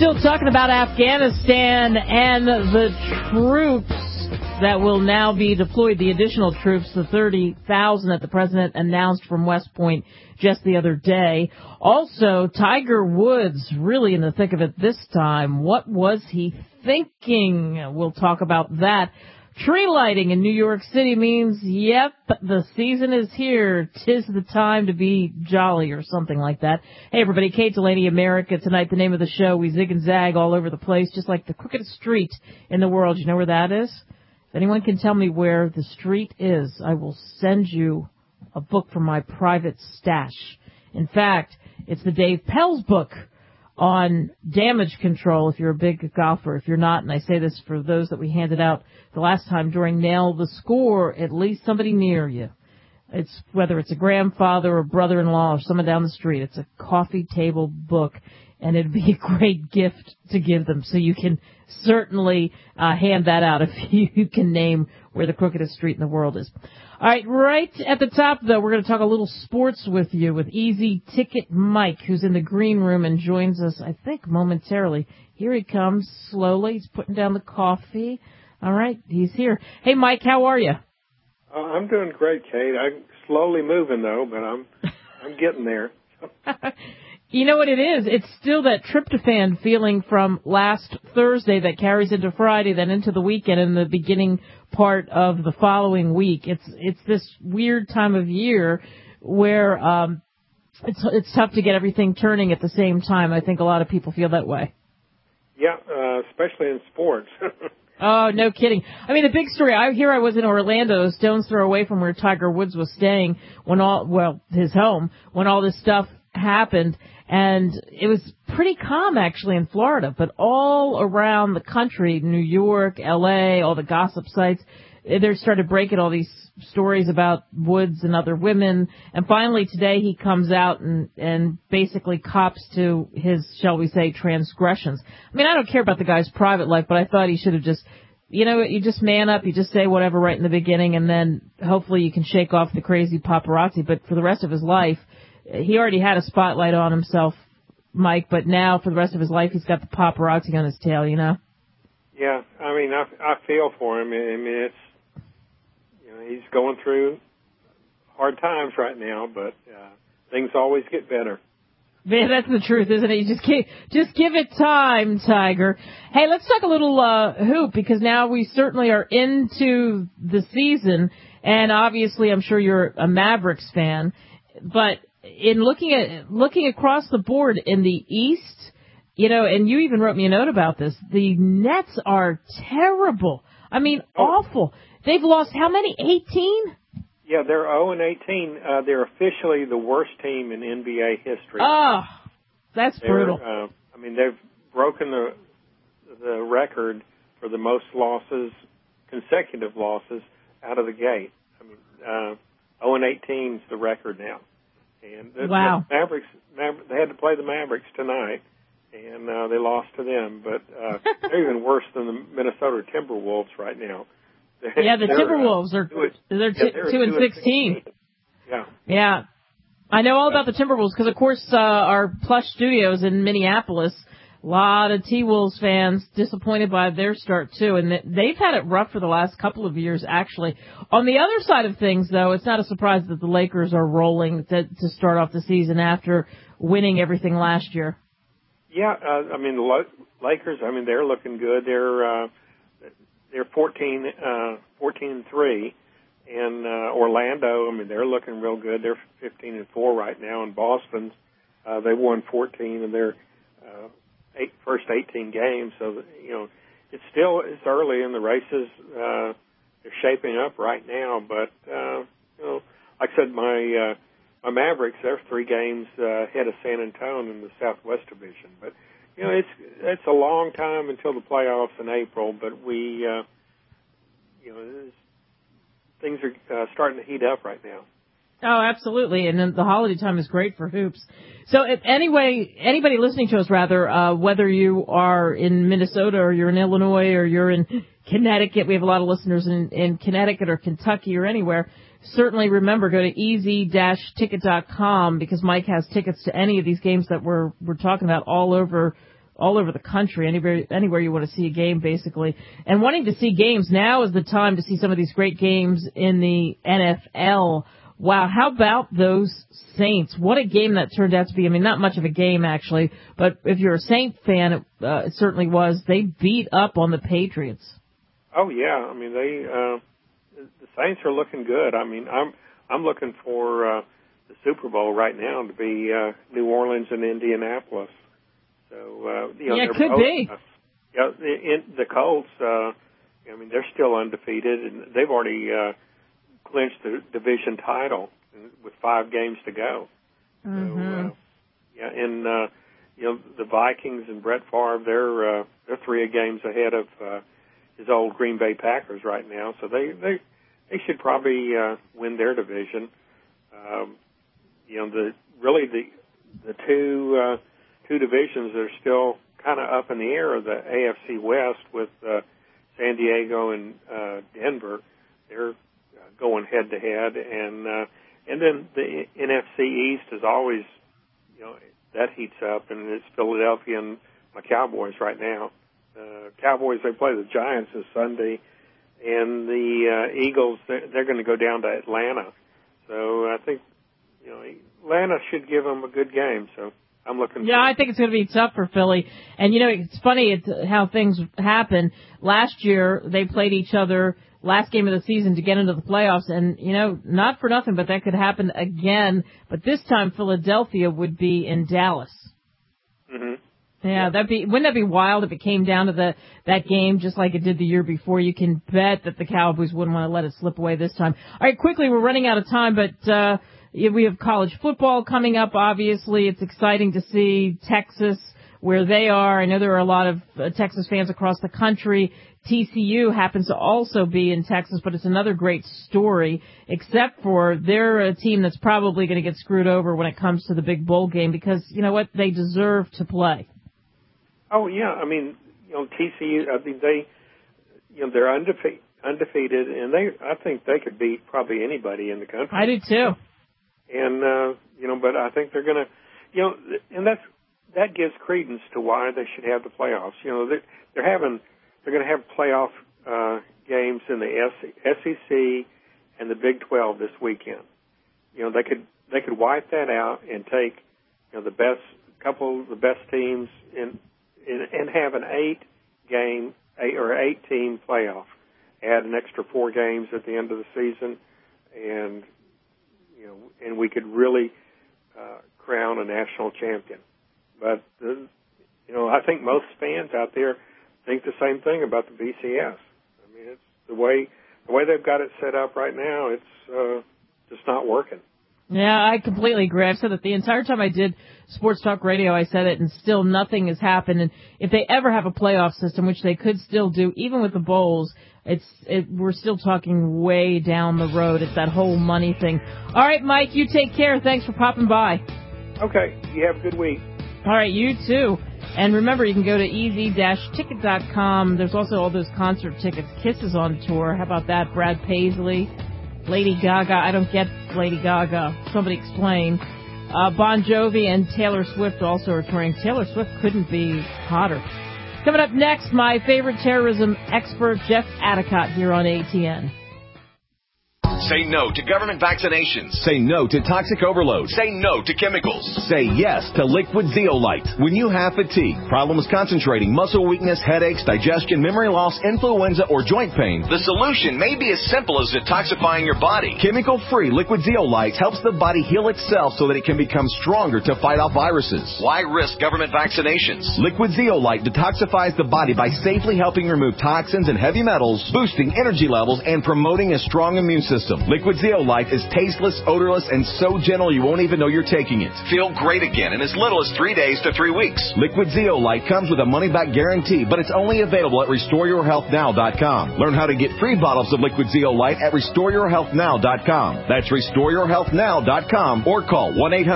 Still talking about Afghanistan and the troops that will now be deployed, the additional troops, the 30,000 that the president announced from West Point just the other day. Also, Tiger Woods really in the thick of it this time. What was he thinking? We'll talk about that. Tree lighting in New York City means, yep, the season is here. 'Tis the time to be jolly or something like that. Hey, everybody, Kate Delaney, America. Tonight, the name of the show, we zig and zag all over the place, just like the crooked street in the world. You know where that is? If anyone can tell me where the street is, I will send you a book from my private stash. In fact, it's the Dave Pell's book on damage control if you're a big golfer. If you're not, and I say this for those that we handed out the last time during Nail the Score, at least somebody near you. It's whether it's a grandfather or brother-in-law or someone down the street. It's a coffee table book, and it'd be a great gift to give them. So you can certainly hand that out if you can name where the crookedest street in the world is. All right, right at the top, though, we're going to talk a little sports with you with Easy Ticket Mike, who's in the green room and joins us, I think, momentarily. Here he comes slowly. He's putting down the coffee. All right, he's here. Hey, Mike, how are you? I'm doing great, Kate. I'm slowly moving, though, but I'm getting there. You know what it is? It's still that tryptophan feeling from last Thursday that carries into Friday, then into the weekend and the beginning part of the following week. It's this weird time of year where it's tough to get everything turning at the same time. I think a lot of people feel that way. Yeah, especially in sports. Oh, no kidding. I mean, the big story, I was in Orlando, a stone's throw away from where Tiger Woods was staying his home, when all this stuff happened. And it was pretty calm, actually, in Florida, but all around the country, New York, L.A., all the gossip sites, they started breaking all these stories about Woods and other women. And finally, today, he comes out and basically cops to his, shall we say, transgressions. I mean, I don't care about the guy's private life, but I thought he should have just, you just man up, you just say whatever right in the beginning, and then hopefully you can shake off the crazy paparazzi. But for the rest of his life, he already had a spotlight on himself, Mike, but now for the rest of his life, he's got the paparazzi on his tail, you know? Yeah, I mean, I feel for him. I mean, it's, he's going through hard times right now, but things always get better. Man, that's the truth, isn't it? You just give it time, Tiger. Hey, let's talk a little hoop, because now we certainly are into the season, and obviously I'm sure you're a Mavericks fan, but in looking across the board in the East, and you even wrote me a note about this, the Nets are terrible. I mean, awful. They've lost how many? 18? Yeah, they're 0-18. They're officially the worst team in NBA history. Oh, that's brutal. I mean, they've broken the record for the most consecutive losses out of the gate. I mean, 0-18 is the record now. And wow. Mavericks, they had to play the Mavericks tonight, and they lost to them. But they're even worse than the Minnesota Timberwolves right now. Yeah, the Timberwolves are 2-16. Yeah. Yeah. I know all about the Timberwolves because, of course, our plush studios in Minneapolis, a lot of T-Wolves fans disappointed by their start, too. And they've had it rough for the last couple of years, actually. On the other side of things, though, it's not a surprise that the Lakers are rolling to start off the season after winning everything last year. Yeah, I mean, the Lakers, I mean, they're looking good. They're 14-3. And Orlando, I mean, they're looking real good. They're 15-4 right now. And Boston's, they won 14 in their first 18 games. So, it's early in the races. They're shaping up right now. But, like I said, my Mavericks, they're 3 games ahead of San Antonio in the Southwest Division. But, it's a long time until the playoffs in April. But things are starting to heat up right now. Oh, absolutely. And then the holiday time is great for hoops. So anybody listening to us, whether you are in Minnesota or you're in Illinois or you're in Connecticut, we have a lot of listeners in Connecticut or Kentucky or anywhere, certainly remember, go to easy-ticket.com because Mike has tickets to any of these games that we're talking about all over all over the country, anywhere you want to see a game, basically. And wanting to see games, now is the time to see some of these great games in the NFL. Wow, how about those Saints? What a game that turned out to be. I mean, not much of a game, actually, but if you're a Saint fan, it certainly was. They beat up on the Patriots. Oh, yeah. I mean, the Saints are looking good. I mean, I'm looking for the Super Bowl right now to be New Orleans and Indianapolis. So, it could be. The Colts, I mean, they're still undefeated, and they've already clinched the division title with 5 games to go. Mm-hmm. So, the Vikings and Brett Favre, they're 3 games ahead of his old Green Bay Packers right now. So they should probably win their division. The two divisions that are still kind of up in the air are the AFC West with San Diego and Denver. They're going head to head, and then the NFC East is always, that heats up, and it's Philadelphia and my Cowboys right now. Cowboys, they play the Giants this Sunday, and the Eagles, they're going to go down to Atlanta. So I think, Atlanta should give them a good game. So I'm looking. Yeah, I think it's going to be tough for Philly. And, it's funny how things happen. Last year, they played each other last game of the season to get into the playoffs. And, not for nothing, but that could happen again. But this time, Philadelphia would be in Dallas. Mm-hmm. Yeah, wouldn't that be wild if it came down to that game just like it did the year before? You can bet that the Cowboys wouldn't want to let it slip away this time. All right, quickly, we're running out of time, but we have college football coming up, obviously. It's exciting to see Texas where they are. I know there are a lot of Texas fans across the country. TCU happens to also be in Texas, but it's another great story, except for they're a team that's probably going to get screwed over when it comes to the big bowl game because, you know what, they deserve to play. Oh, yeah. I mean, TCU, I think they're undefeated, and I think they could beat probably anybody in the country. I do too. And, but I think they're going to, and that gives credence to why they should have the playoffs. They're going to have playoff games in the SEC and the Big 12 this weekend. They could wipe that out and take, the couple of the best teams and have an 8-team playoff. Add an extra 4 games at the end of the season, and we could really crown a national champion. But I think most fans out there think the same thing about the BCS. I mean, it's the way they've got it set up right now. It's just not working. Yeah, I completely agree. I've said it the entire time I did Sports Talk Radio. I said it, and still nothing has happened. And if they ever have a playoff system, which they could still do, even with the bowls, we're still talking way down the road. It's that whole money thing. All right, Mike, you take care. Thanks for popping by. Okay, you have a good week. All right, you too. And remember, you can go to easy-ticket.com. There's also all those concert tickets. Kiss is on tour. How about that? Brad Paisley, Lady Gaga. I don't get Lady Gaga. Somebody explain. Bon Jovi and Taylor Swift also are touring. Taylor Swift couldn't be hotter. Coming up next, my favorite terrorism expert, Jeff Atticott, here on ATN. Say no to government vaccinations. Say no to toxic overload. Say no to chemicals. Say yes to liquid zeolite. When you have fatigue, problems concentrating, muscle weakness, headaches, digestion, memory loss, influenza, or joint pain, the solution may be as simple as detoxifying your body. Chemical-free liquid zeolite helps the body heal itself so that it can become stronger to fight off viruses. Why risk government vaccinations? Liquid zeolite detoxifies the body by safely helping remove toxins and heavy metals, boosting energy levels, and promoting a strong immune system. Liquid zeolite is tasteless, odorless, and so gentle you won't even know you're taking it. Feel great again in as little as 3 days to 3 weeks. Liquid zeolite comes with a money-back guarantee, but it's only available at RestoreYourHealthNow.com. Learn how to get free bottles of liquid zeolite at RestoreYourHealthNow.com. That's RestoreYourHealthNow.com or call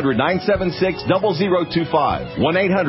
1-800-976-0025.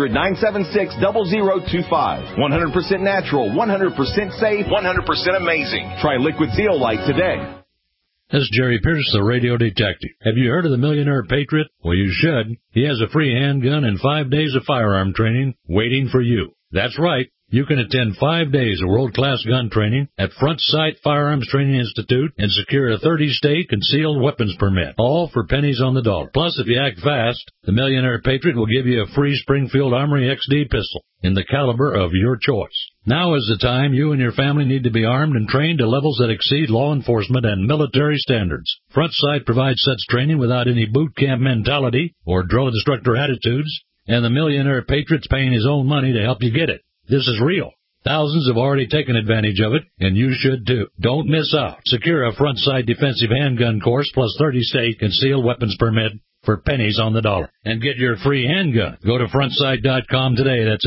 1-800-976-0025. 100% natural, 100% safe, 100% amazing. Try liquid zeolite today. This is Jerry Pierce, the radio detective. Have you heard of the Millionaire Patriot? Well, you should. He has a free handgun and 5 days of firearm training waiting for you. That's right. You can attend 5 days of world-class gun training at Front Sight Firearms Training Institute and secure a 30-state concealed weapons permit, all for pennies on the dollar. Plus, if you act fast, the Millionaire Patriot will give you a free Springfield Armory XD pistol in the caliber of your choice. Now is the time you and your family need to be armed and trained to levels that exceed law enforcement and military standards. Front Sight provides such training without any boot camp mentality or drill instructor attitudes, and the Millionaire Patriot's paying his own money to help you get it. This is real. Thousands have already taken advantage of it, and you should too. Don't miss out. Secure a Front Sight defensive handgun course plus 30-state concealed weapons permit for pennies on the dollar. And get your free handgun. Go to frontsight.com today. That's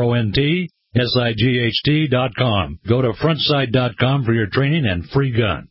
FRONTSIGHT.com. Go to frontsight.com for your training and free gun.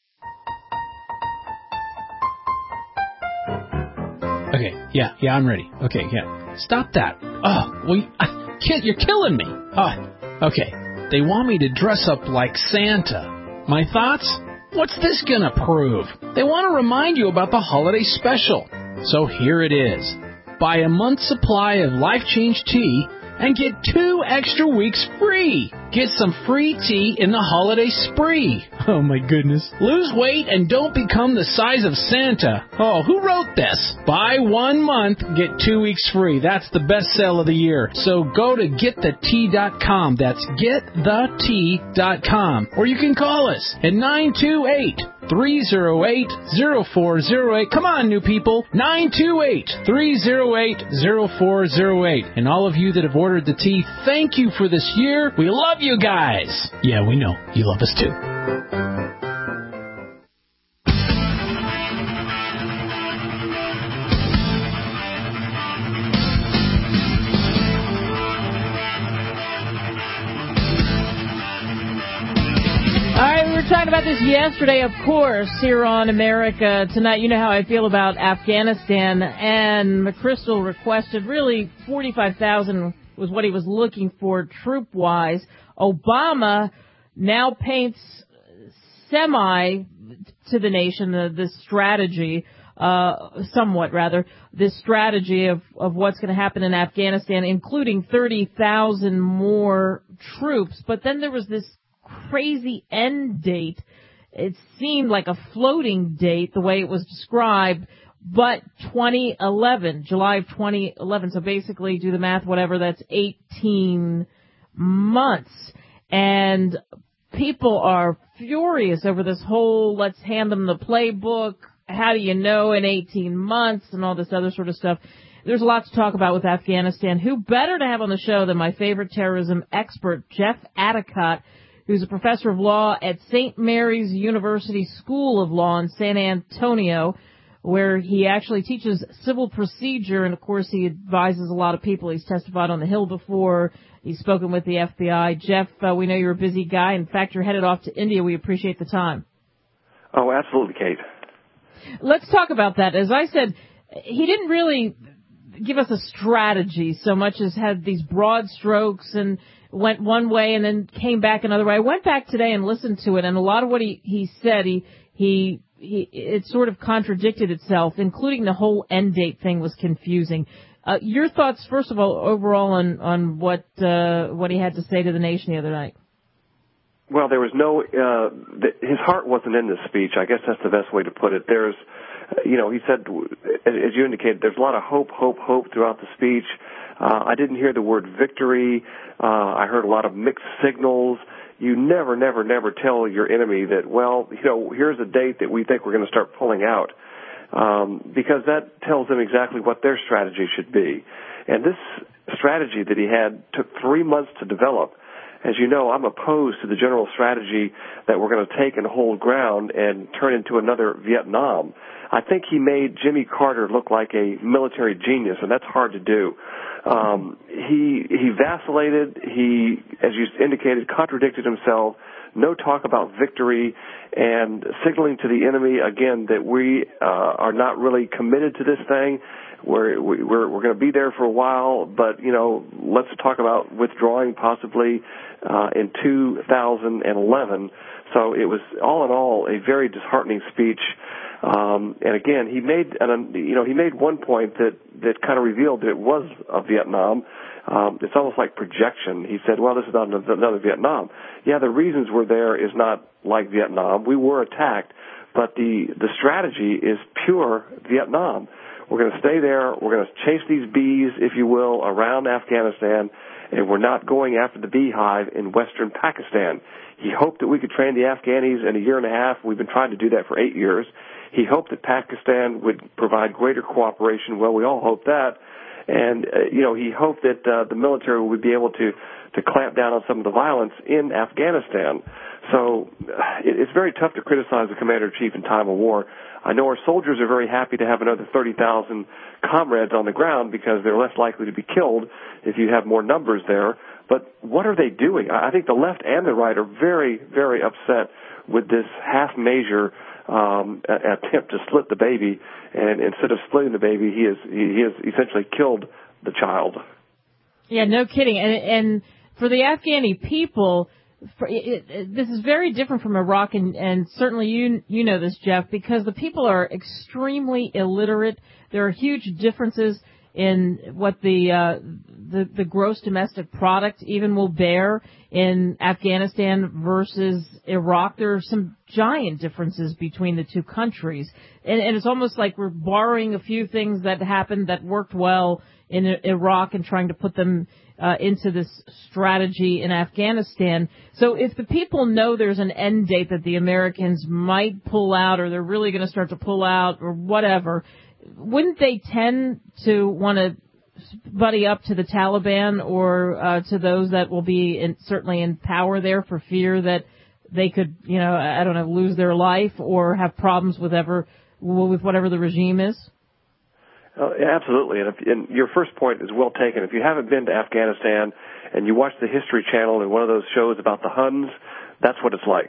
Okay, yeah, I'm ready. Okay, yeah. Stop that. Oh, well, you're killing me. Okay. They want me to dress up like Santa. My thoughts? What's this gonna prove? They want to remind you about the holiday special. So here it is. Buy a month's supply of Life Change tea and get 2 extra weeks free. Get some free tea in the holiday spree. Oh, my goodness. Lose weight and don't become the size of Santa. Oh, who wrote this? Buy 1 month, get 2 weeks free. That's the best sale of the year. So go to getthetea.com. That's getthetea.com. Or you can call us at 928-308-0408. Come on, new people. 928-308-0408. And all of you that have ordered the tea, thank you for this year. We love you guys. Yeah, we know. You love us too. All right, we were talking about this yesterday, of course, here on America Tonight. You know how I feel about Afghanistan, and McChrystal requested really 45,000 was what he was looking for troop-wise. Obama now paints semi to the nation this strategy, somewhat rather, this strategy of what's going to happen in Afghanistan, including 30,000 more troops. But then there was this crazy end date. It seemed like a floating date, the way it was described, but 2011, July of 2011. So basically, do the math, whatever, that's 18 months. And people are furious over this whole let's hand them the playbook. How do you know in 18 months and all this other sort of stuff. There's a lot to talk about with Afghanistan. Who better to have on the show than my favorite terrorism expert, Jeff Adicott, who's a professor of law at St. Mary's University School of Law in San Antonio, where he actually teaches civil procedure, and, of course, he advises a lot of people. He's testified on the Hill before. He's spoken with the FBI. Jeff, we know you're a busy guy. In fact, you're headed off to India. We appreciate the time. Oh, absolutely, Kate. Let's talk about that. As I said, he didn't really give us a strategy so much as had these broad strokes and went one way and then came back another way. I went back today and listened to it, and a lot of what he said, it sort of contradicted itself, including the whole end date thing was confusing. Your thoughts, first of all, overall on what he had to say to the nation the other night? Well, there was no, his heart wasn't in this speech. I guess that's the best way to put it. There's, he said, as you indicated, there's a lot of hope throughout the speech. I didn't hear the word victory. I heard a lot of mixed signals. You never tell your enemy that, well, here's a date that we think we're going to start pulling out, because that tells them exactly what their strategy should be. And this strategy that he had took 3 months to develop. As you know, I'm opposed to the general strategy that we're going to take and hold ground and turn into another Vietnam. I think he made Jimmy Carter look like a military genius, and that's hard to do. He vacillated. He, as you indicated, contradicted himself. No talk about victory, and signaling to the enemy again that we are not really committed to this thing. We're going to be there for a while, but let's talk about withdrawing possibly in 2011. So it was, all in all, a very disheartening speech. And again, he made one point that kind of revealed that it was of Vietnam. It's almost like projection. He said, well, this is not another Vietnam. Yeah, the reasons we're there is not like Vietnam. We were attacked, but the strategy is pure Vietnam. We're going to stay there. We're going to chase these bees, if you will, around Afghanistan, and we're not going after the beehive in western Pakistan. He hoped that we could train the Afghanis in a year and a half. We've been trying to do that for 8 years. He hoped that Pakistan would provide greater cooperation. Well, we all hope that. And, he hoped that the military would be able to clamp down on some of the violence in Afghanistan. So it's very tough to criticize the commander-in-chief in time of war. I know our soldiers are very happy to have another 30,000 comrades on the ground because they're less likely to be killed if you have more numbers there. But what are they doing? I think the left and the right are very, very upset with this half-measure attempt to split the baby, and instead of splitting the baby, he has essentially killed the child. Yeah, no kidding. And for the Afghani people, this is very different from Iraq, and certainly you know this, Jeff, because the people are extremely illiterate. There are huge differences in what the gross domestic product even will bear in Afghanistan versus Iraq. There are some giant differences between the two countries. And it's almost like we're borrowing a few things that happened that worked well in Iraq and trying to put them into this strategy in Afghanistan. So if the people know there's an end date that the Americans might pull out, or they're really going to start to pull out or whatever, wouldn't they tend to want to buddy up to the Taliban or to those that will be certainly in power there for fear that they could, lose their life or have problems with whatever the regime is? Absolutely. And your first point is well taken. If you haven't been to Afghanistan and you watch the History Channel and one of those shows about the Huns, that's what it's like.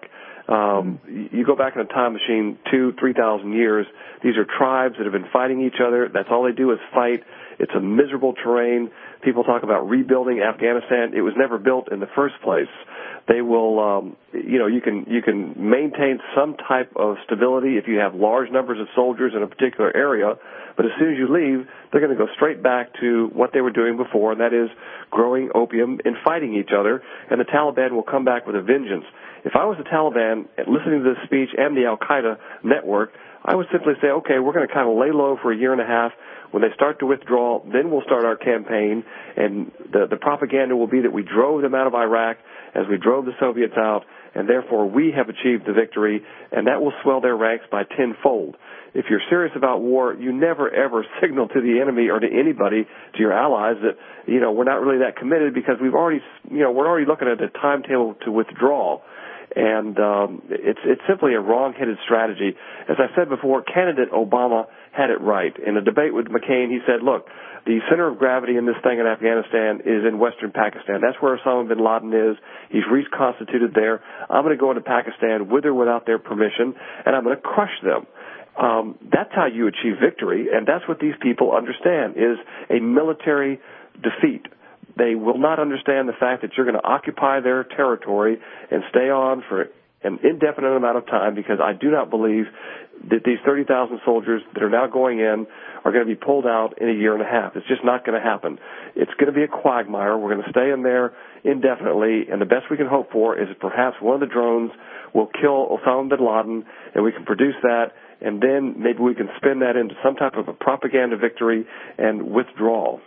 You go back in a time machine 2,000-3,000 years. These are tribes that have been fighting each other. That's all they do is fight. It's a miserable terrain. People talk about rebuilding Afghanistan. It was never built in the first place. They will, you can maintain some type of stability if you have large numbers of soldiers in a particular area, but as soon as you leave, they're going to go straight back to what they were doing before, and that is growing opium and fighting each other, and the Taliban will come back with a vengeance. If I was the Taliban and listening to this speech and the Al-Qaeda network, I would simply say, okay, we're going to kind of lay low for a year and a half. When they start to withdraw, then we'll start our campaign, and the propaganda will be that we drove them out of Iraq as we drove the Soviets out, and therefore we have achieved the victory, and that will swell their ranks by tenfold. If you're serious about war, you never, ever signal to the enemy or to anybody, to your allies, that, we're not really that committed because we're already looking at a timetable to withdraw. And it's simply a wrong-headed strategy. As I said before, candidate Obama had it right. In a debate with McCain, he said, look, the center of gravity in this thing in Afghanistan is in western Pakistan. That's where Osama bin Laden is. He's reconstituted there. I'm going to go into Pakistan with or without their permission, and I'm going to crush them. That's how you achieve victory, and that's what these people understand, is a military defeat. They will not understand the fact that you're going to occupy their territory and stay on for an indefinite amount of time, because I do not believe that these 30,000 soldiers that are now going in are going to be pulled out in a year and a half. It's just not going to happen. It's going to be a quagmire. We're going to stay in there indefinitely, and the best we can hope for is perhaps one of the drones will kill Osama bin Laden, and we can produce that, and then maybe we can spin that into some type of a propaganda victory and withdrawal.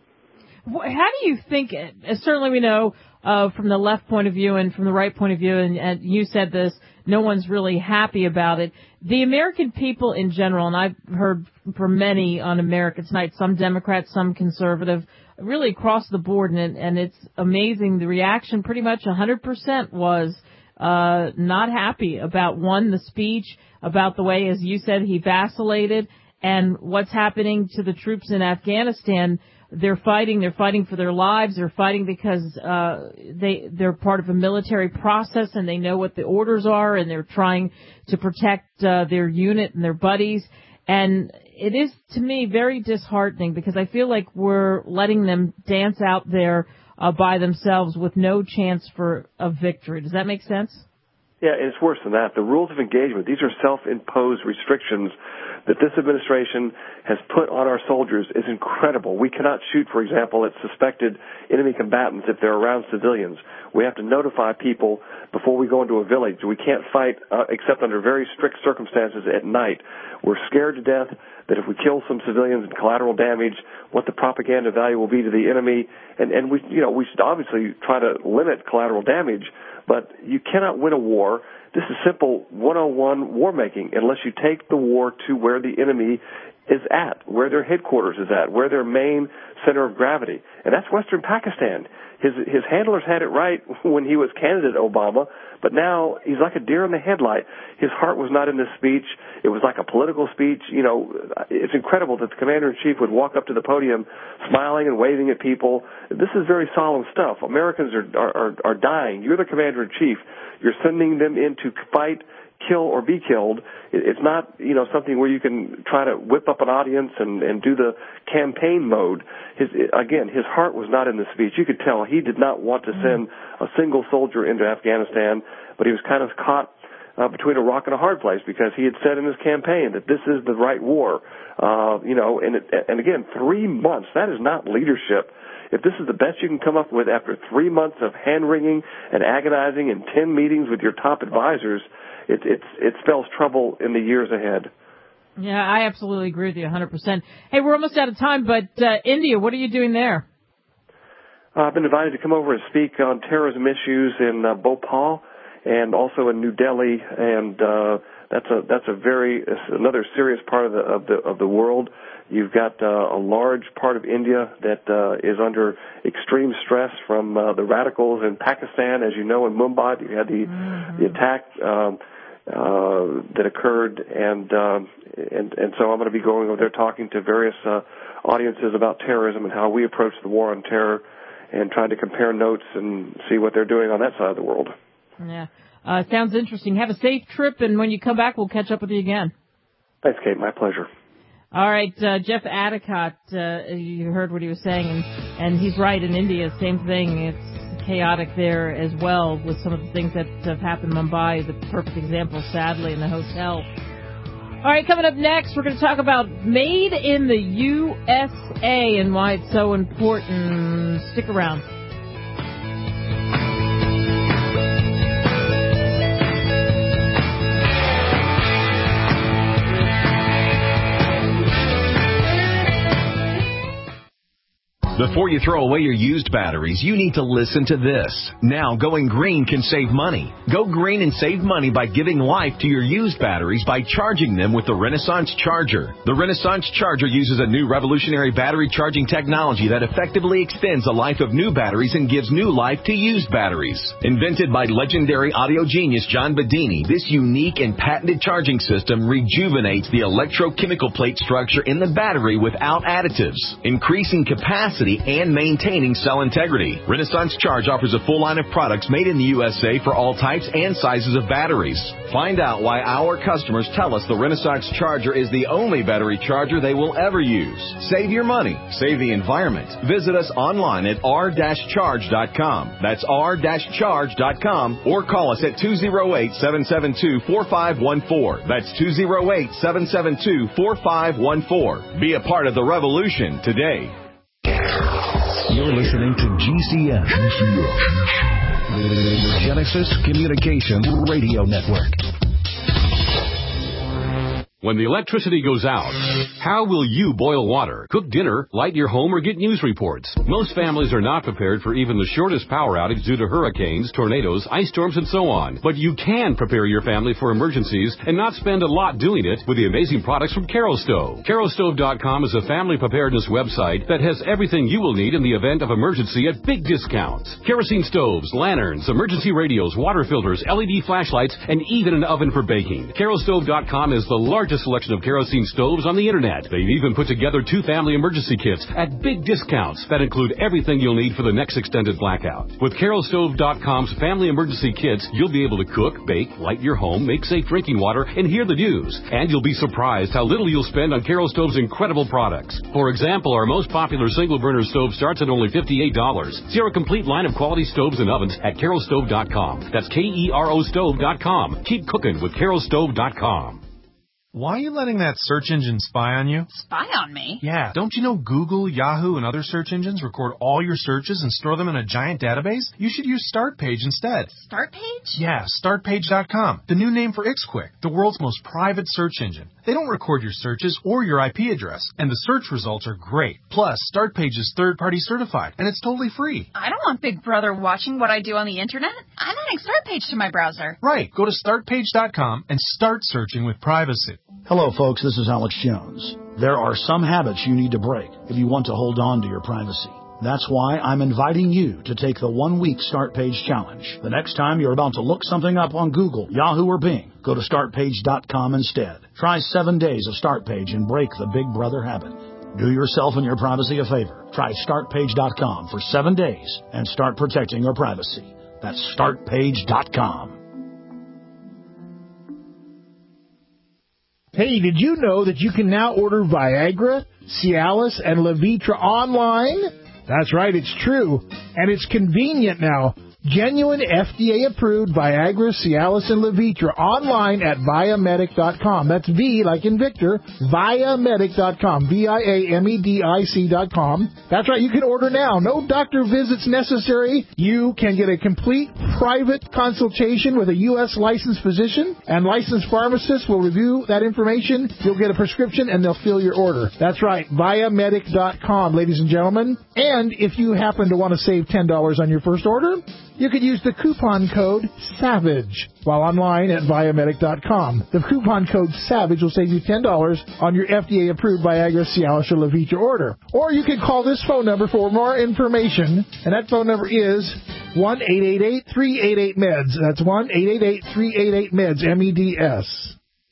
How do you think, certainly we know from the left point of view and from the right point of view, and you said this, no one's really happy about it. The American people in general, and I've heard from many on America Tonight, some Democrats, some conservative, really across the board, and it's amazing. The reaction pretty much 100% was not happy about, one, the speech, about the way, as you said, he vacillated, and what's happening to the troops in Afghanistan. They're fighting for their lives. They're fighting because they're part of a military process and they know what the orders are, and they're trying to protect their unit and their buddies. And it is, to me, very disheartening because I feel like we're letting them dance out there by themselves with no chance for a victory. Does that make sense? Yeah, and it's worse than that. The rules of engagement, these are self-imposed restrictions that this administration has put on our soldiers is incredible. We cannot shoot, for example, at suspected enemy combatants if they're around civilians. We have to notify people before we go into a village. We can't fight except under very strict circumstances at night. We're scared to death that if we kill some civilians and collateral damage, what the propaganda value will be to the enemy. And we should obviously try to limit collateral damage, but you cannot win a war. This is simple 101 war making unless you take the war to where the enemy is at, where their headquarters is at, where their main center of gravity. And that's Western Pakistan. His handlers had it right when he was candidate Obama, but now he's like a deer in the headlight. His heart was not in this speech. It was like a political speech. You know, it's incredible that the commander-in-chief would walk up to the podium smiling and waving at people. This is very solemn stuff. Americans are dying. You're the commander-in-chief. You're sending them in to fight, kill, or be killed. It's not, something where you can try to whip up an audience and do the campaign mode. His heart was not in the speech. You could tell he did not want to send a single soldier into Afghanistan, but he was kind of caught between a rock and a hard place because he had said in his campaign that this is the right war. And again, 3 months, that is not leadership. If this is the best you can come up with after 3 months of hand-wringing and agonizing and 10 meetings with your top advisors, it spells trouble in the years ahead. Yeah, I absolutely agree with you 100%. Hey, we're almost out of time, but India, what are you doing there? I've been invited to come over and speak on terrorism issues in Bhopal and also in New Delhi, and that's another serious part of the world. You've got a large part of India that is under extreme stress from the radicals in Pakistan. As you know, in Mumbai, you had the attack that occurred, and so I'm going to be going over there talking to various audiences about terrorism and how we approach the war on terror, and trying to compare notes and see what they're doing on that side of the world. Yeah, sounds interesting. Have a safe trip, and when you come back, we'll catch up with you again. Thanks, Kate. My pleasure. All right, Jeff Adicott, you heard what he was saying, and he's right. In India, same thing. It's chaotic there as well with some of the things that have happened in Mumbai. The perfect example, sadly, in the hotel. All right, coming up next, we're going to talk about Made in the USA and why it's so important. Stick around. Before you throw away your used batteries, you need to listen to this. Now, going green can save money. Go green and save money by giving life to your used batteries by charging them with the Renaissance Charger. The Renaissance Charger uses a new revolutionary battery charging technology that effectively extends the life of new batteries and gives new life to used batteries. Invented by legendary audio genius John Bedini, this unique and patented charging system rejuvenates the electrochemical plate structure in the battery without additives, increasing capacity and maintaining cell integrity. Renaissance Charge offers a full line of products made in the USA for all types and sizes of batteries. Find out why our customers tell us the Renaissance Charger is the only battery charger they will ever use. Save your money. Save the environment. Visit us online at r-charge.com. That's r-charge.com, or call us at 208-772-4514. That's 208-772-4514. Be a part of the revolution today. You're listening to GCN. The Genesis Communications Radio Network. When the electricity goes out, how will you boil water, cook dinner, light your home, or get news reports? Most families are not prepared for even the shortest power outage due to hurricanes, tornadoes, ice storms, and so on. But you can prepare your family for emergencies and not spend a lot doing it with the amazing products from Carolstove. Carolstove.com is a family preparedness website that has everything you will need in the event of emergency at big discounts. Kerosene stoves, lanterns, emergency radios, water filters, LED flashlights, and even an oven for baking. Carolstove.com is the largest largest selection of kerosene stoves on the internet. They've even put together 2 family emergency kits at big discounts that include everything you'll need for the next extended blackout. With carolstove.com's family emergency kits, you'll be able to cook, bake, light your home, make safe drinking water, and hear the news. And you'll be surprised how little you'll spend on Carol Stove's incredible products. For example, our most popular single burner stove starts at only $58. See our complete line of quality stoves and ovens at carolstove.com. That's KERO stove.com. Keep cooking with carolstove.com. Why are you letting that search engine spy on you? Spy on me? Yeah. Don't you know Google, Yahoo, and other search engines record all your searches and store them in a giant database? You should use StartPage instead. StartPage? Yeah, StartPage.com. The new name for XQuick, the world's most private search engine. They don't record your searches or your IP address, and the search results are great. Plus, StartPage is third-party certified, and it's totally free. I don't want Big Brother watching what I do on the internet. I'm adding StartPage to my browser. Right. Go to StartPage.com and start searching with privacy. Hello, folks. This is Alex Jones. There are some habits you need to break if you want to hold on to your privacy. That's why I'm inviting you to take the 1-week StartPage challenge. The next time you're about to look something up on Google, Yahoo, or Bing, go to StartPage.com instead. Try 7 days of StartPage and break the Big Brother habit. Do yourself and your privacy a favor. Try StartPage.com for 7 days and start protecting your privacy. That's StartPage.com. Hey, did you know that you can now order Viagra, Cialis, and Levitra online? That's right, it's true. And it's convenient now. Genuine FDA-approved Viagra, Cialis, and Levitra online at Viamedic.com. That's V like in Victor, Viamedic.com, Viamedic.com. That's right, you can order now. No doctor visits necessary. You can get a complete private consultation with a U.S. licensed physician, and licensed pharmacists will review that information. You'll get a prescription, and they'll fill your order. That's right, Viamedic.com, ladies and gentlemen. And if you happen to want to save $10 on your first order, you could use the coupon code SAVAGE while online at Viamedic.com. The coupon code SAVAGE will save you $10 on your FDA-approved Viagra, Cialis, or Levitra order. Or you can call this phone number for more information, and that phone number is 1-888-388-MEDS. That's 1-888-388-MEDS, MEDS.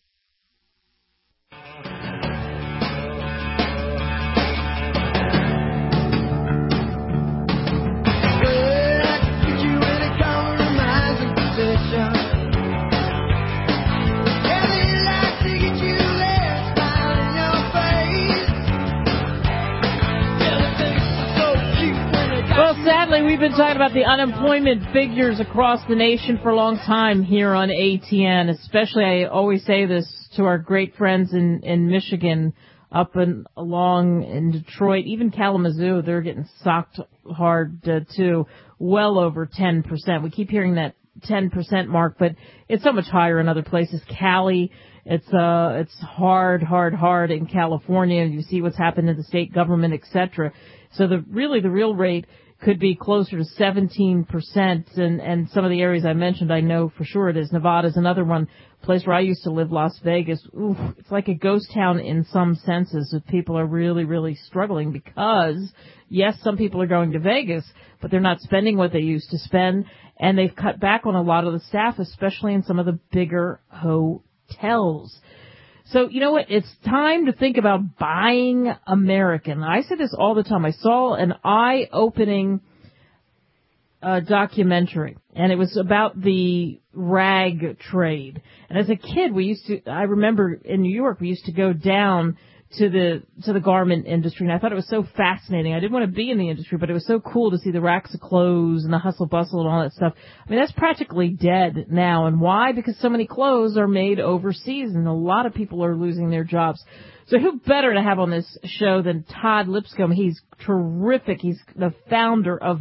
Sadly, we've been talking about the unemployment figures across the nation for a long time here on ATN. Especially, I always say this to our great friends in Michigan, up and along in Detroit, even Kalamazoo. They're getting socked hard too, well over 10%. We keep hearing that 10% mark, but it's so much higher in other places. Cali, it's hard in California. You see what's happened in the state government, etc. So the real rate could be closer to 17%, and some of the areas I mentioned, I know for sure it is. Nevada's another one, place where I used to live, Las Vegas. Oof, it's like a ghost town in some senses. People are really struggling because, yes, some people are going to Vegas, but they're not spending what they used to spend, and they've cut back on a lot of the staff, especially in some of the bigger hotels. So, you know what? It's time to think about buying American. I say this all the time. I saw an eye-opening documentary, and it was about the rag trade. And as a kid, I remember in New York, we used to go down to the garment industry, and I thought it was so fascinating. I didn't want to be in the industry, but it was so cool to see the racks of clothes and the hustle bustle and all that stuff. I mean, that's practically dead now. And why? Because so many clothes are made overseas, and a lot of people are losing their jobs. So who better to have on this show than Todd Lipscomb? He's terrific. He's the founder of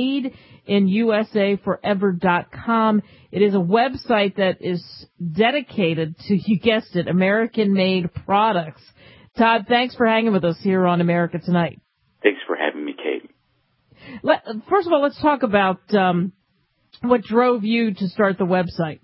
MadeInUSAForever.com. It is a website that is dedicated to, you guessed it, American-made products. Todd, thanks for hanging with us here on America Tonight. Thanks for having me, Kate. First of all, let's talk about what drove you to start the website.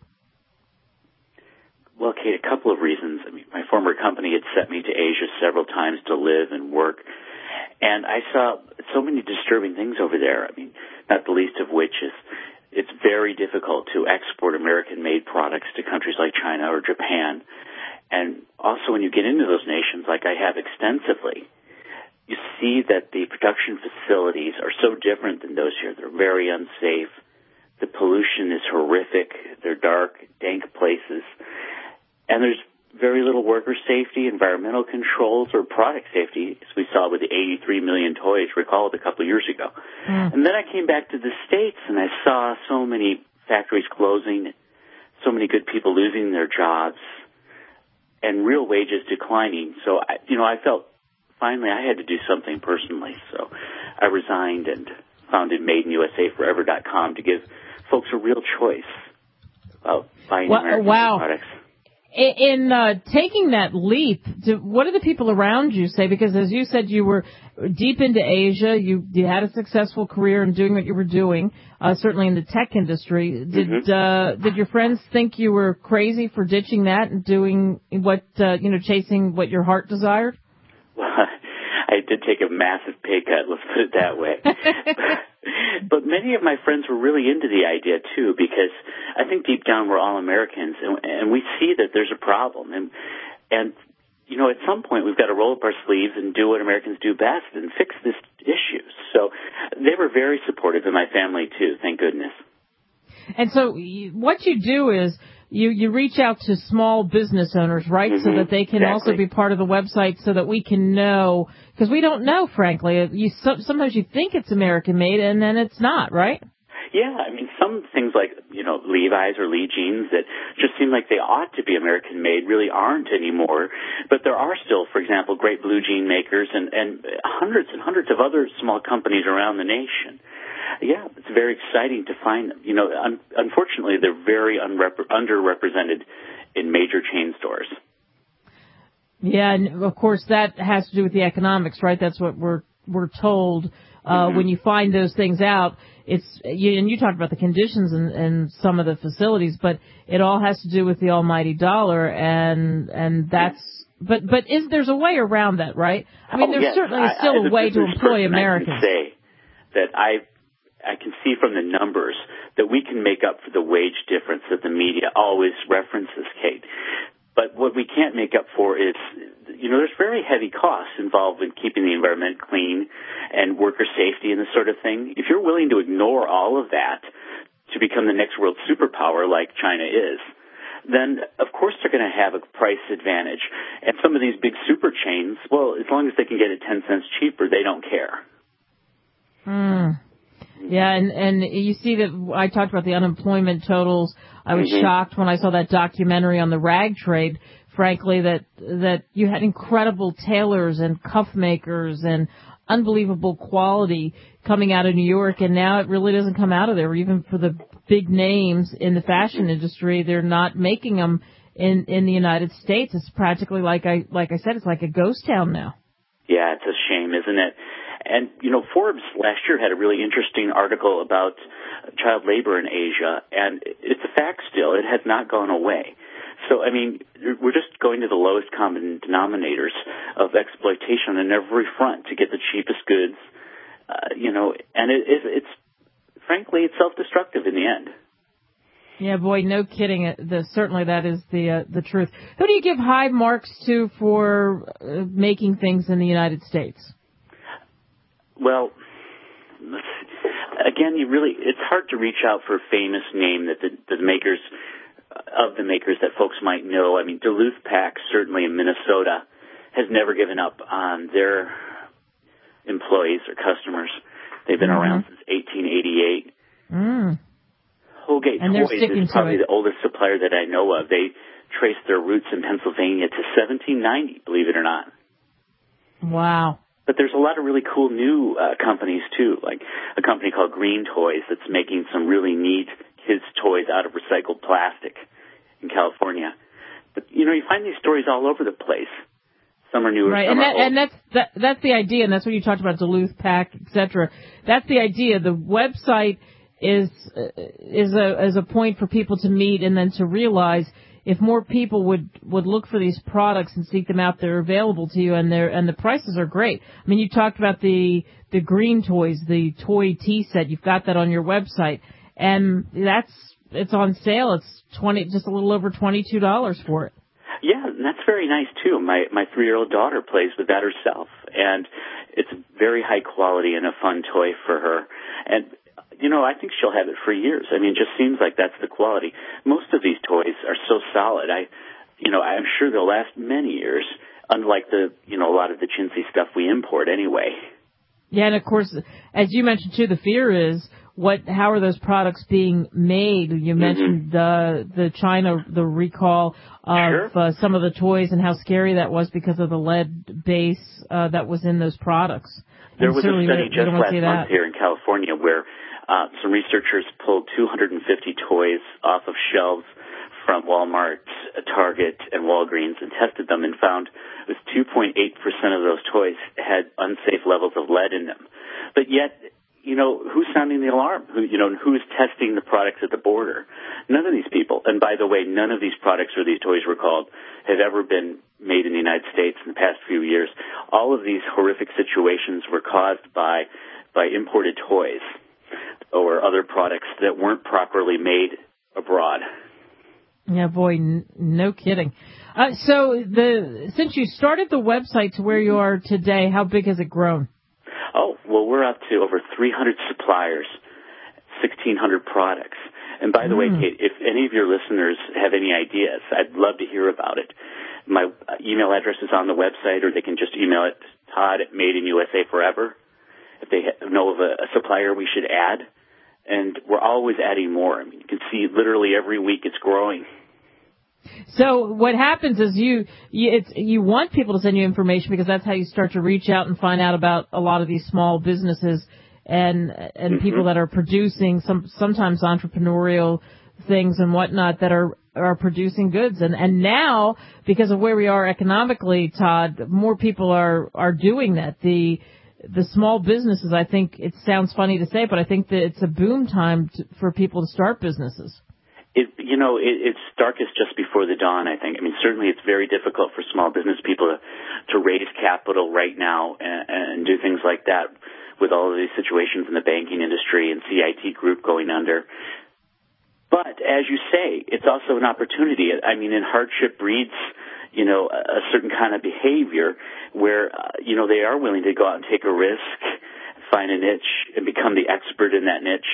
Well, Kate, a couple of reasons. I mean, my former company had sent me to Asia several times to live and work, and I saw so many disturbing things over there. I mean, not the least of which is it's very difficult to export American-made products to countries like China or Japan. And also when you get into those nations, like I have extensively, you see that the production facilities are so different than those here. They're very unsafe. The pollution is horrific. They're dark, dank places. And there's very little worker safety, environmental controls, or product safety, as we saw with the 83 million toys recalled a couple of years ago. And then I came back to the States, and I saw so many factories closing, so many good people losing their jobs, and real wages declining. So, I felt finally I had to do something personally. So I resigned and founded MadeInUSAForever.com to give folks a real choice about buying American products. In taking that leap, what do the people around you say? Because as you said, you were deep into Asia. You had a successful career in doing what you were doing, certainly in the tech industry. Did your friends think you were crazy for ditching that and doing what, chasing what your heart desired? Well, I did take a massive pay cut, let's put it that way. But many of my friends were really into the idea, too, because I think deep down we're all Americans, and we see that there's a problem. And at some point we've got to roll up our sleeves and do what Americans do best and fix this issue. So they were very supportive, and my family, too, thank goodness. And so what you do is you reach out to small business owners, right, so that they can also be part of the website so that we can know, because we don't know, frankly. Sometimes you think it's American-made, and then it's not, right? Yeah, I mean, some things like, Levi's or Lee jeans that just seem like they ought to be American-made really aren't anymore. But there are still, for example, great blue jean makers and hundreds and hundreds of other small companies around the nation. Yeah, it's very exciting to find them. Unfortunately, they're very underrepresented in major chain stores. Yeah, and of course that has to do with the economics, right? That's what we're told when you find those things out. And you talked about the conditions in some of the facilities, but it all has to do with the almighty dollar, and that's. But there's a way around that, right? I mean, there's certainly still a way to employ Americans. I can say that I can see from the numbers that we can make up for the wage difference that the media always references, Kate. But what we can't make up for is, there's very heavy costs involved in keeping the environment clean and worker safety and this sort of thing. If you're willing to ignore all of that to become the next world superpower like China is, then of course they're going to have a price advantage. And some of these big super chains, well, as long as they can get it 10 cents cheaper, they don't care. Yeah, and you see that I talked about the unemployment totals. I was shocked when I saw that documentary on the rag trade, frankly, that you had incredible tailors and cuff makers and unbelievable quality coming out of New York, and now it really doesn't come out of there. Even for the big names in the fashion industry, they're not making them in the United States. It's practically like I said, it's like a ghost town now. Yeah, it's a shame, isn't it? And, Forbes last year had a really interesting article about child labor in Asia, and it's a fact still. It has not gone away. So, I mean, we're just going to the lowest common denominators of exploitation on every front to get the cheapest goods, and it's frankly, it's self-destructive in the end. Yeah, boy, no kidding. Certainly that is the truth. Who do you give high marks to for making things in the United States? Well, again, it's hard to reach out for a famous name that the makers that folks might know. I mean, Duluth Pack, certainly in Minnesota, has never given up on their employees or customers. They've been around since 1888. Holgate Toys is probably the oldest supplier that I know of. They trace their roots in Pennsylvania to 1790, believe it or not. Wow. But there's a lot of really cool new companies, too, like a company called Green Toys that's making some really neat kids' toys out of recycled plastic in California. But, you find these stories all over the place. Some are newer, right, some are old. And that's the idea, and that's what you talked about, Duluth Pack, et cetera. That's the idea. The website is a point for people to meet and then to realize if more people would look for these products and seek them out, they're available to you, and the prices are great. I mean, you talked about the Green Toys, the toy tea set. You've got that on your website, and it's on sale. It's just a little over $22 for it. Yeah, And that's very nice, too. My 3-year-old daughter plays with that herself, and it's a very high quality and a fun toy for her. And, I think she'll have it for years. I mean, it just seems like that's the quality. Most of these toys are so solid. I'm sure they'll last many years, unlike a lot of the chintzy stuff we import anyway. Yeah, and of course, as you mentioned too, the fear is how are those products being made? You mentioned the China, the recall of some of the toys and how scary that was because of the lead base that was in those products. There was a study just last month here in California where some researchers pulled 250 toys off of shelves from Walmart, Target, and Walgreens and tested them and found it was 2.8% of those toys had unsafe levels of lead in them. But yet, who's sounding the alarm? Who's testing the products at the border? None of these people. And by the way, none of these products or these toys were called have ever been made in the United States in the past few years. All of these horrific situations were caused by imported toys or other products that weren't properly made abroad. Yeah, boy, no kidding. So since you started the website to where you are today, how big has it grown? Oh, well, we're up to over 300 suppliers, 1,600 products. And by the way, Kate, if any of your listeners have any ideas, I'd love to hear about it. My email address is on the website, or they can just email it, Todd@MadeInUSAForever, if they know of a supplier we should add. And we're always adding more. I mean, you can see literally every week it's growing. So what happens is you want people to send you information because that's how you start to reach out and find out about a lot of these small businesses and people that are producing sometimes entrepreneurial things and whatnot that are producing goods. And now, because of where we are economically, Todd, more people are doing that. The small businesses, I think it sounds funny to say, but I think that it's a boom time for people to start businesses. It's darkest just before the dawn, I think. I mean, certainly it's very difficult for small business people to raise capital right now and do things like that with all of these situations in the banking industry and CIT Group going under. But as you say, it's also an opportunity. I mean, in hardship breeds, a certain kind of behavior where, they are willing to go out and take a risk, find a niche, and become the expert in that niche.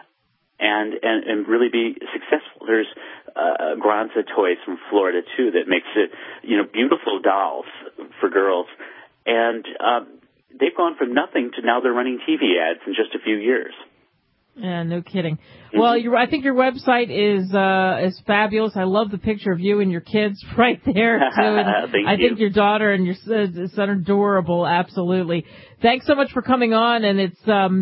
And really be successful. There's Granza Toys from Florida, too, that makes it, beautiful dolls for girls. And they've gone from nothing to now they're running TV ads in just a few years. Yeah, no kidding. Well, I think your website is fabulous. I love the picture of you and your kids right there, too. And I think your daughter and your son are adorable, absolutely. Thanks so much for coming on, and it's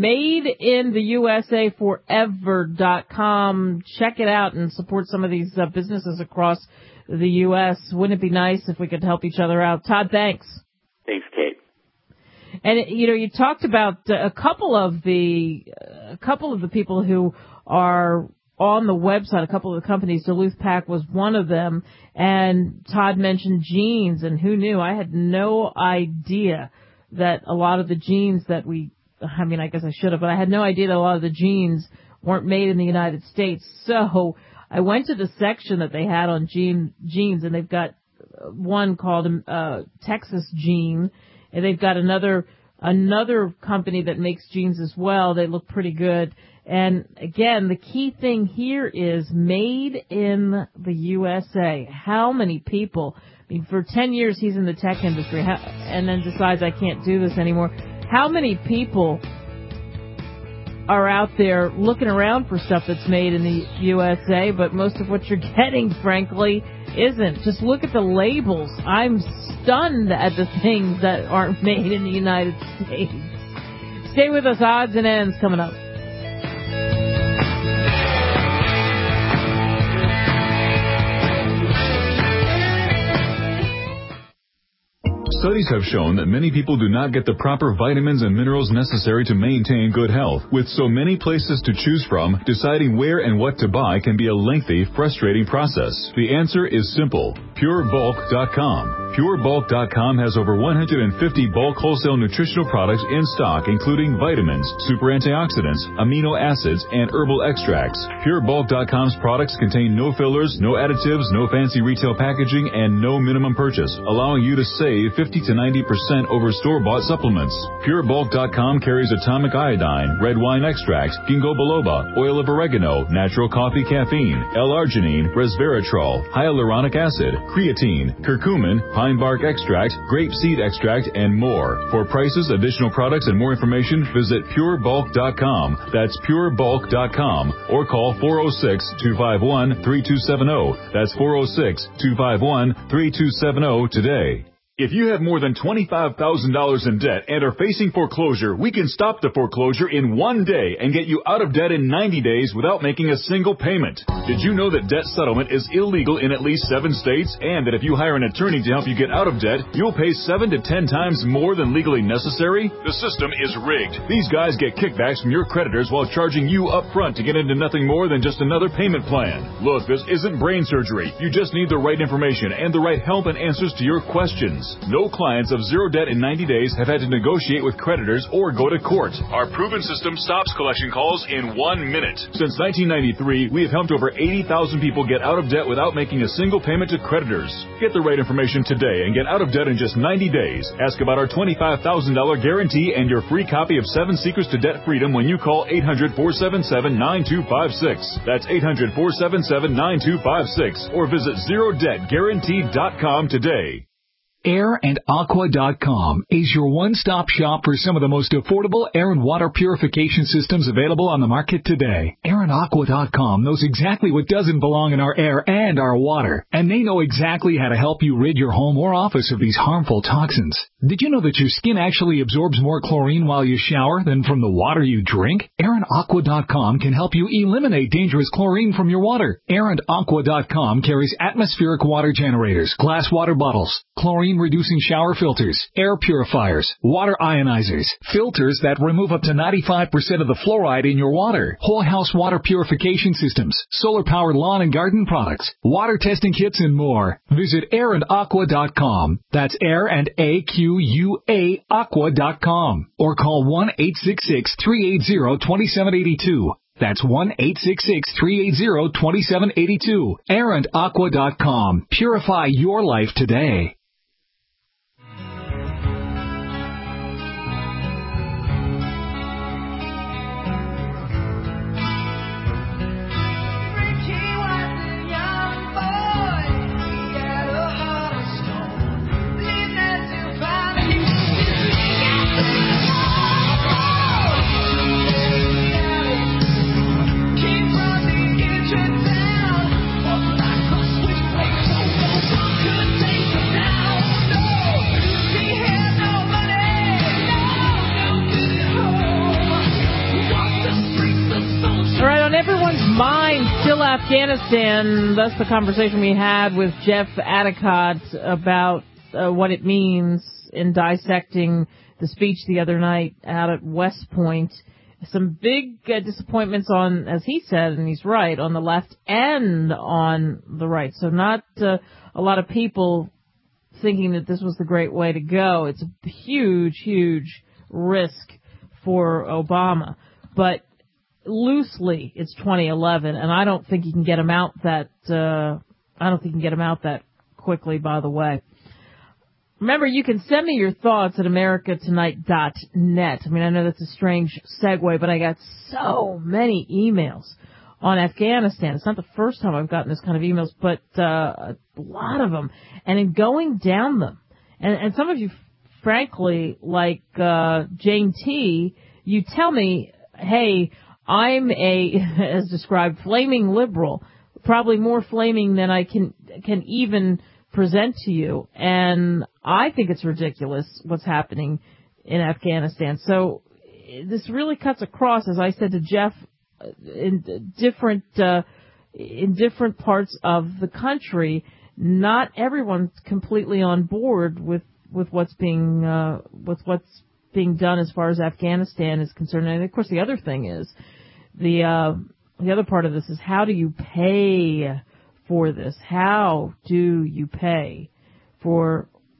madeintheusaforever.com. Check it out and support some of these businesses across the U.S. Wouldn't it be nice if we could help each other out? Todd, thanks. Thanks, Kate. And you talked about a couple of the people who are on the website, a couple of the companies. Duluth Pack was one of them, and Todd mentioned jeans, and who knew? I had no idea that a lot of the jeans I guess I should have, but I had no idea that a lot of the jeans weren't made in the United States. So I went to the section that they had on jeans, and they've got one called Texas Jean. And they've got another company that makes jeans as well. They look pretty good. And again, the key thing here is made in the USA. How many people, for 10 years he's in the tech industry and then decides I can't do this anymore. How many people are out there looking around for stuff that's made in the USA, but most of what you're getting, frankly, isn't. Just look at the labels. I'm stunned at the things that aren't made in the United States. Stay with us. Odds and Ends coming up. Studies have shown that many people do not get the proper vitamins and minerals necessary to maintain good health. With so many places to choose from, deciding where and what to buy can be a lengthy, frustrating process. The answer is simple. PureBulk.com. PureBulk.com has over 150 bulk wholesale nutritional products in stock, including vitamins, super antioxidants, amino acids, and herbal extracts. PureBulk.com's products contain no fillers, no additives, no fancy retail packaging, and no minimum purchase, allowing you to save 50 to 90% over store-bought supplements. PureBulk.com carries atomic iodine, red wine extract, ginkgo biloba, oil of oregano, natural coffee caffeine, L-arginine, resveratrol, hyaluronic acid, creatine, curcumin, pine bark extract, grape seed extract, and more. For prices, additional products, and more information, visit PureBulk.com. That's PureBulk.com. Or call 406-251-3270. That's 406-251-3270 today. If you have more than $25,000 in debt and are facing foreclosure, we can stop the foreclosure in 1 day and get you out of debt in 90 days without making a single payment. Did you know that debt settlement is illegal in at least 7 states, and that if you hire an attorney to help you get out of debt, you'll pay 7 to 10 times more than legally necessary? The system is rigged. These guys get kickbacks from your creditors while charging you up front to get into nothing more than just another payment plan. Look, this isn't brain surgery. You just need the right information and the right help and answers to your questions. No clients of zero debt in 90 days have had to negotiate with creditors or go to court. Our proven system stops collection calls in 1 minute. Since 1993, we have helped over 80,000 people get out of debt without making a single payment to creditors. Get the right information today and get out of debt in just 90 days. Ask about our $25,000 guarantee and your free copy of 7 Secrets to Debt Freedom when you call 800-477-9256. That's 800-477-9256 or visit ZeroDebtGuarantee.com today. AirandAqua.com is your one-stop shop for some of the most affordable air and water purification systems available on the market today. AirandAqua.com knows exactly what doesn't belong in our air and our water, and they know exactly how to help you rid your home or office of these harmful toxins. Did you know that your skin actually absorbs more chlorine while you shower than from the water you drink? AirandAqua.com can help you eliminate dangerous chlorine from your water. AirandAqua.com carries atmospheric water generators, glass water bottles, chlorine-reducing shower filters, air purifiers, water ionizers, filters that remove up to 95% of the fluoride in your water, whole house water purification systems, solar-powered lawn and garden products, water testing kits, and more. Visit AirandAqua.com. That's Air and A-Q-U-A Aqua.com. Or call 1-866-380-2782. That's 1-866-380-2782. AirandAqua.com. Purify your life today. Mind still Afghanistan. That's the conversation we had with Jeff Adicott about what it means in dissecting the speech the other night out at West Point. Some big disappointments on, as he said, and he's right, on the left and on the right. So not a lot of people thinking that this was the great way to go. It's a huge, huge risk for Obama. But loosely, it's 2011, and I don't think you can get him out that. I don't think you can get him out that quickly. By the way, remember, you can send me your thoughts at americatonight.net. I mean, I know that's a strange segue, but I got so many emails on Afghanistan. It's not the first time I've gotten this kind of emails, but a lot of them. And in going down them, and some of you, frankly, like Jane T., you tell me, hey, I'm a, as described, flaming liberal, probably more flaming than I can even present to you. And I think it's ridiculous what's happening in Afghanistan. So this really cuts across, as I said to Jeff, in different parts of the country. Not everyone's completely on board with what's being done as far as Afghanistan is concerned. And of course, the other thing is the other part of this is, how do you pay for this? How do you pay for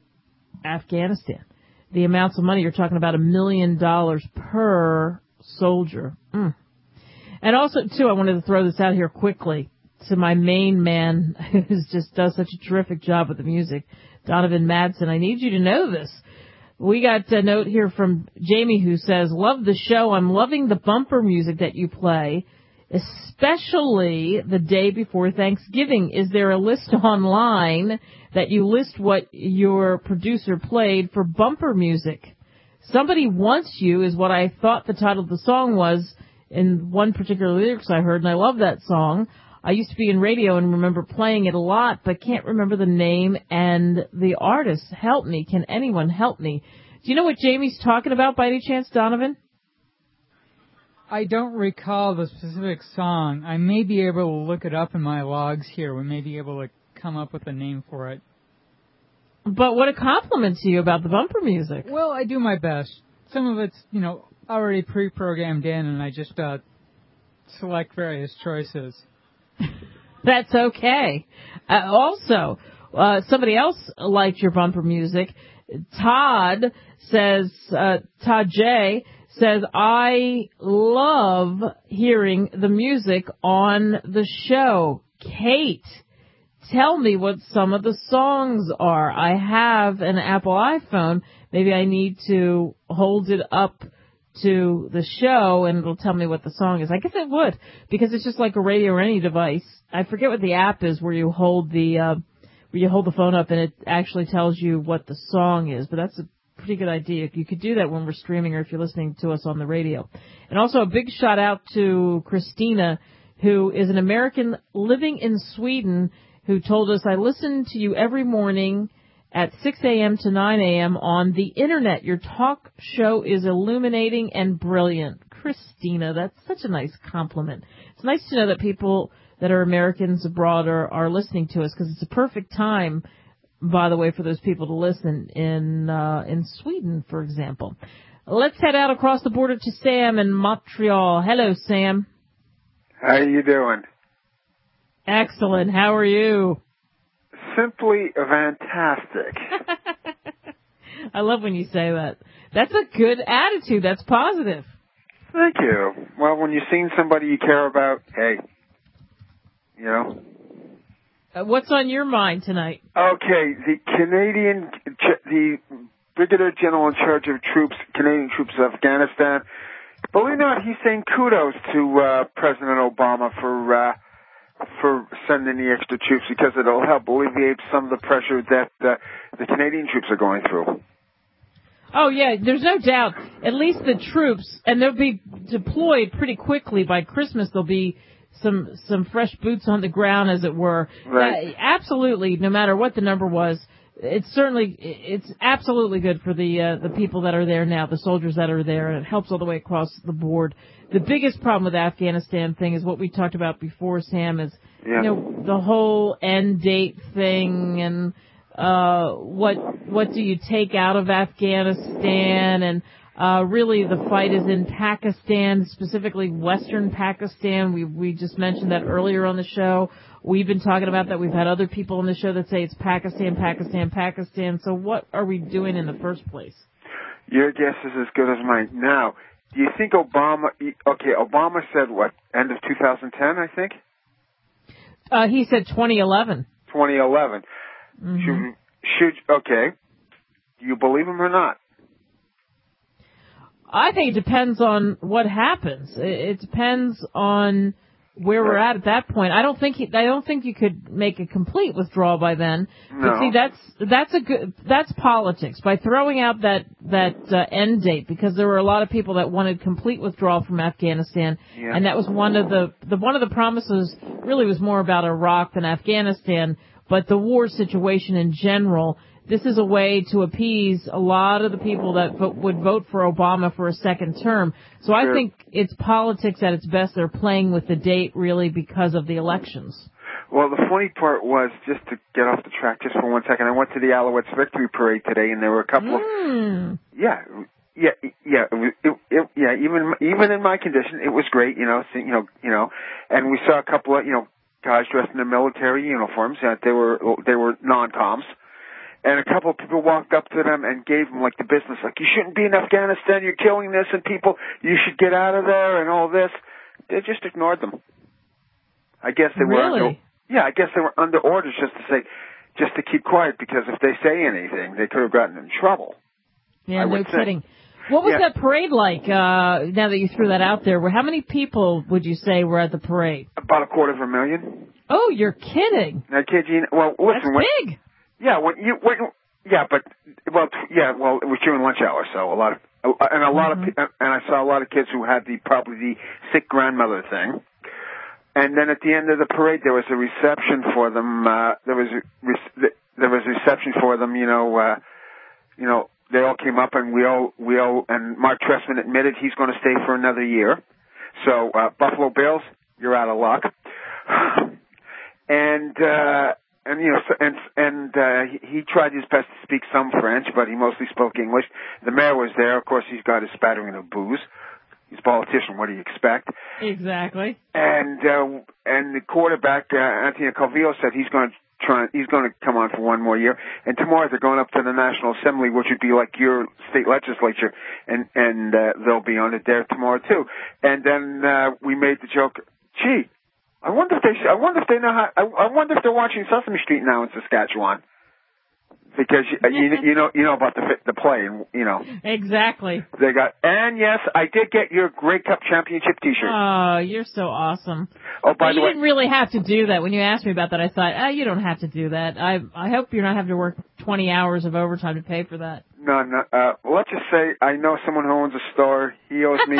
Afghanistan. The amounts of money, you're talking about $1 million per soldier. And also, too, I wanted to throw this out here quickly to my main man who just does such a terrific job with the music, Donovan Madsen. I need you to know this. We got a note here from Jamie who says, love the show. I'm loving the bumper music that you play, especially the day before Thanksgiving. Is there a list online that you list what your producer played for bumper music? Somebody Wants You is what I thought the title of the song was in one particular lyrics I heard, and I love that song. I used to be in radio and remember playing it a lot, but can't remember the name and the artist. Help me. Can anyone help me? Do you know what Jamie's talking about by any chance, Donovan? I don't recall the specific song. I may be able to look it up in my logs here. We may be able to come up with a name for it. But what a compliment to you about the bumper music. Well, I do my best. Some of it's, already pre-programmed in, and I just select various choices. That's okay. Also, somebody else liked your bumper music. Todd J says, I love hearing the music on the show. Kate, tell me what some of the songs are. I have an Apple iPhone. Maybe I need to hold it up to the show and it'll tell me what the song is. I guess it would, because it's just like a radio or any device. I forget what the app is where you hold the phone up and it actually tells you what the song is, but that's a pretty good idea. You could do that when we're streaming or if you're listening to us on the radio. And also a big shout out to Christina, who is an American living in Sweden, who told us, I listen to you every morning at 6 a.m. to 9 a.m. on the Internet. Your talk show is illuminating and brilliant. Christina, that's such a nice compliment. It's nice to know that people that are Americans abroad are listening to us, because it's a perfect time, by the way, for those people to listen in Sweden, for example. Let's head out across the border to Sam in Montreal. Hello, Sam. How you doing? Excellent. How are you? Simply fantastic. I love when you say that. That's a good attitude. That's positive. Thank you. Well, when you've seen somebody you care about, hey, what's on your mind tonight? Okay, the Brigadier General in charge of Canadian troops in Afghanistan, believe it or not, he's saying kudos to President Obama for sending the extra troops, because it'll help alleviate some of the pressure that the Canadian troops are going through. Oh, yeah, there's no doubt. At least the troops, and they'll be deployed pretty quickly. By Christmas, there'll be some fresh boots on the ground, as it were. Right. Absolutely, no matter what the number was, it's absolutely good for the people that are there now, the soldiers that are there, and it helps all the way across the board. The biggest problem with the Afghanistan thing is what we talked about before, Sam, is the whole end date thing, and what do you take out of Afghanistan, and really the fight is in Pakistan, specifically Western Pakistan. We just mentioned that earlier on the show. We've been talking about that. We've had other people on the show that say it's Pakistan. So what are we doing in the first place? Your guess is as good as mine. Now, do you think Obama said what, end of 2010, I think? He said 2011. 2011. Mm-hmm. Do you believe him or not? I think it depends on what happens. It depends on where we're at that point. I don't think you could make a complete withdrawal by then. No. But see, that's politics. By throwing out that end date, because there were a lot of people that wanted complete withdrawal from Afghanistan, and that was one of the promises. Really was more about Iraq than Afghanistan, but the war situation in general. This is a way to appease a lot of the people that would vote for Obama for a second term. So I think it's politics at its best. They're playing with the date, really, because of the elections. Well, the funny part was, just to get off the track just for 1 second, I went to the Alouettes Victory Parade today, and there were a couple of... Even in my condition, it was great, and we saw a couple of, guys dressed in their military uniforms. They were non-coms. and a couple of people walked up to them and gave them like the business, like, you shouldn't be in Afghanistan, you're killing innocent people, you should get out of there and all this. They just ignored them. I guess they were I guess they were under orders just to keep quiet, because if they say anything, they could have gotten in trouble. Yeah, no kidding. What was that parade like, now that you threw that out there? How many people would you say were at the parade? About 250,000. Oh, you're kidding. I kid you. Well, listen. That's big. Yeah, it was during lunch hour, so a lot of and I saw a lot of kids who had probably the sick grandmother thing. And then at the end of the parade, there was a reception for them. There was a reception for them. They all came up, and and Mark Trestman admitted he's going to stay for another year. So Buffalo Bills, you're out of luck. He tried his best to speak some French, but he mostly spoke English. The mayor was there. Of course, he's got his spattering of booze. He's a politician. What do you expect? Exactly. And the quarterback, Anthony Calvillo, said he's going to come on for one more year. And tomorrow they're going up to the National Assembly, which would be like your state legislature, and they'll be on it there tomorrow too. And then we made the joke, gee, I wonder if they're watching Sesame Street now in Saskatchewan, because you know about the play, Exactly. They got, and yes, I did get your Grey Cup Championship T-shirt. Oh, you're so awesome. Oh, by the way, you didn't really have to do that. When you asked me about that, I thought, you don't have to do that. I hope you're not having to work 20 hours of overtime to pay for that. No. Let's just say I know someone who owns a store. He owes me.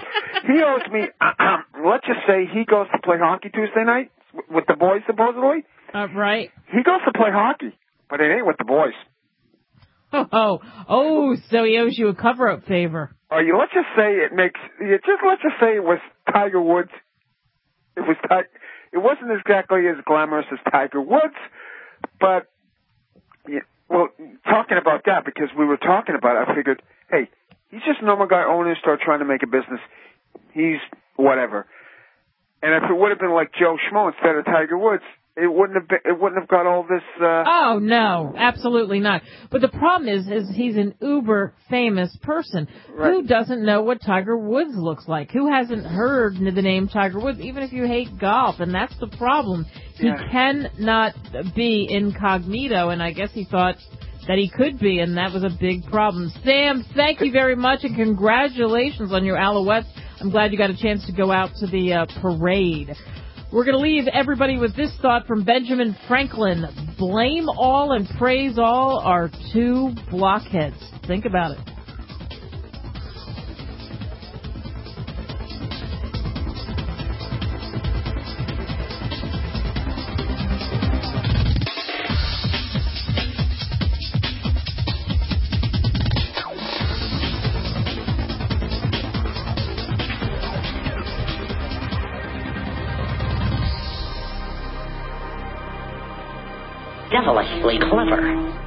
Let's just say he goes to play hockey Tuesday night with the boys, supposedly. Right. He goes to play hockey, but it ain't with the boys. Oh, so he owes you a cover-up favor. Let's just say let's just say it was Tiger Woods. It wasn't exactly as glamorous as Tiger Woods, but talking about that, because we were talking about it, I figured, hey, he's just a normal guy owning a store trying to make a business. He's whatever. And if it would have been like Joe Schmo instead of Tiger Woods, it wouldn't have got all this. Oh no, absolutely not. But the problem is he's an uber famous person. Right. Who doesn't know what Tiger Woods looks like? Who hasn't heard the name Tiger Woods, even if you hate golf? And that's the problem. Yeah. He cannot be incognito, and I guess he thought that he could be, and that was a big problem. Sam, thank you very much, and congratulations on your Alouettes. I'm glad you got a chance to go out to the parade. We're going to leave everybody with this thought from Benjamin Franklin. Blame all and praise all are two blockheads. Think about it. Devilishly clever.